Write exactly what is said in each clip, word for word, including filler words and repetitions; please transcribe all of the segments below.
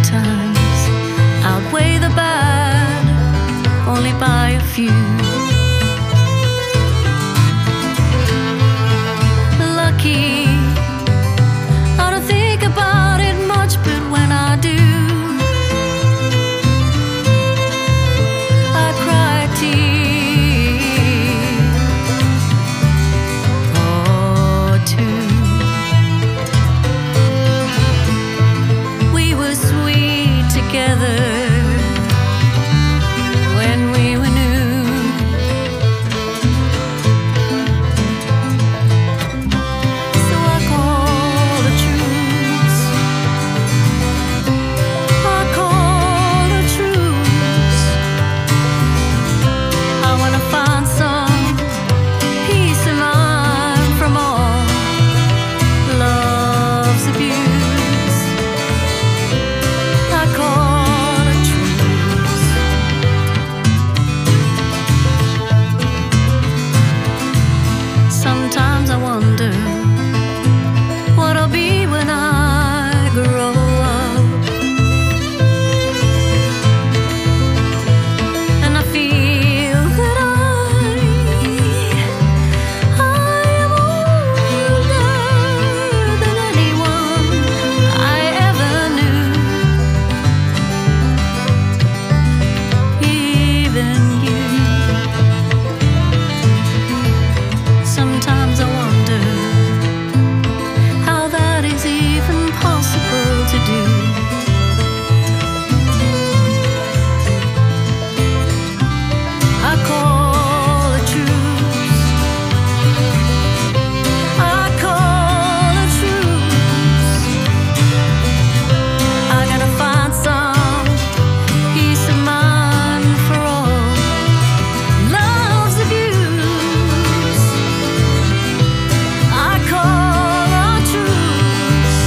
times outweigh the bad only by a few. Lucky, I don't think about it much, but when I do, I cry tears or two. We were sweet together when we were new. So I call the truce. I call the truce. I wanna find some peace of mind from all love's abuse. I call a truce. Sometimes I wonder what I'll be when I grow up, and I feel that I, I am older than anyone I ever knew, even you. Sometimes I wonder how that is even possible to do. I call a truce. I call a truce. I gotta find some peace of mind for all love's abuse. I call a truce.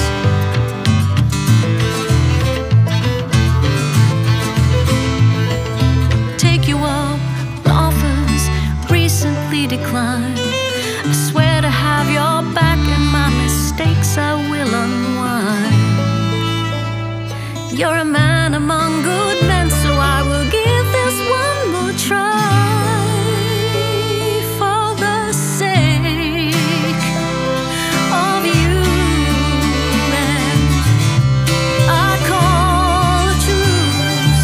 Take you up, offers recently declined. I swear to have your back, and my mistakes I will unwind. You're a man among good men, so I will give this one more try. For the sake of you, and I call a truce.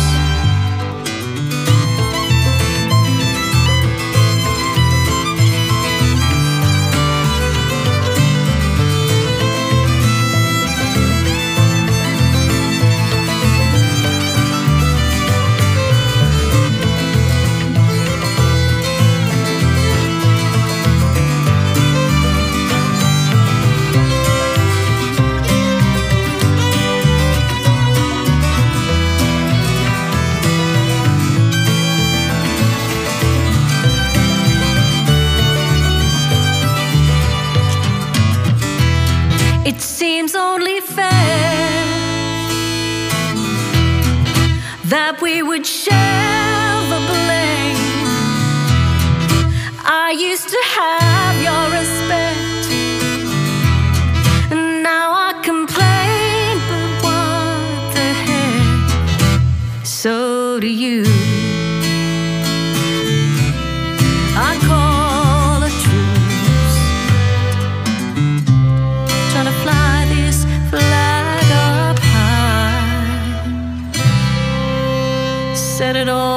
It seems only fair that we would share the blame. I used to have your respect, and now I complain, but what the heck? So do you. I call a truce. Trying to fly this flag up high, set it all